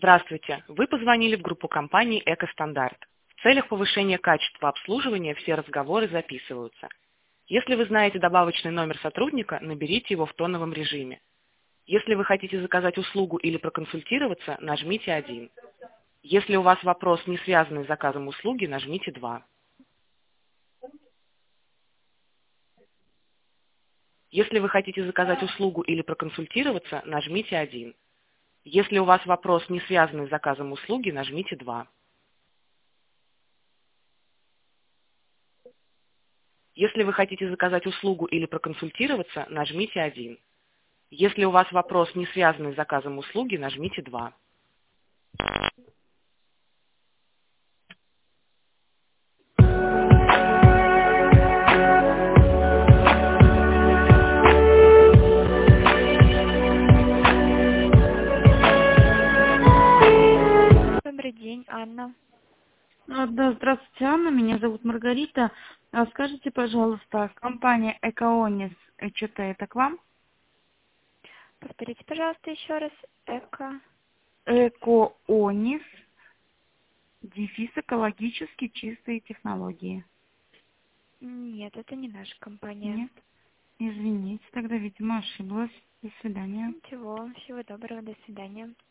Здравствуйте! Вы позвонили в группу компании «Экостандарт». В целях повышения качества обслуживания все разговоры записываются. Если вы знаете добавочный номер сотрудника, наберите его в тоновом режиме. Если вы хотите заказать услугу или проконсультироваться, нажмите 1. Если у вас вопрос, не связанный с заказом услуги, нажмите 2. Если вы хотите заказать услугу или проконсультироваться, нажмите 1. Если у вас вопрос, не связанный с заказом услуги, нажмите 2. Если вы хотите заказать услугу или проконсультироваться, нажмите 1. Если у вас вопрос, не связанный с заказом услуги, нажмите 2. Добрый день, Анна. Да, здравствуйте, Анна. Меня зовут Маргарита. Скажите, пожалуйста, компания Экоонис, что-то это к вам? Повторите, пожалуйста, еще раз. Экоонис, дефис экологически чистые технологии. Нет, это не наша компания. Нет? Извините, тогда, видимо, ошиблась. До свидания. Ничего, всего доброго, до свидания.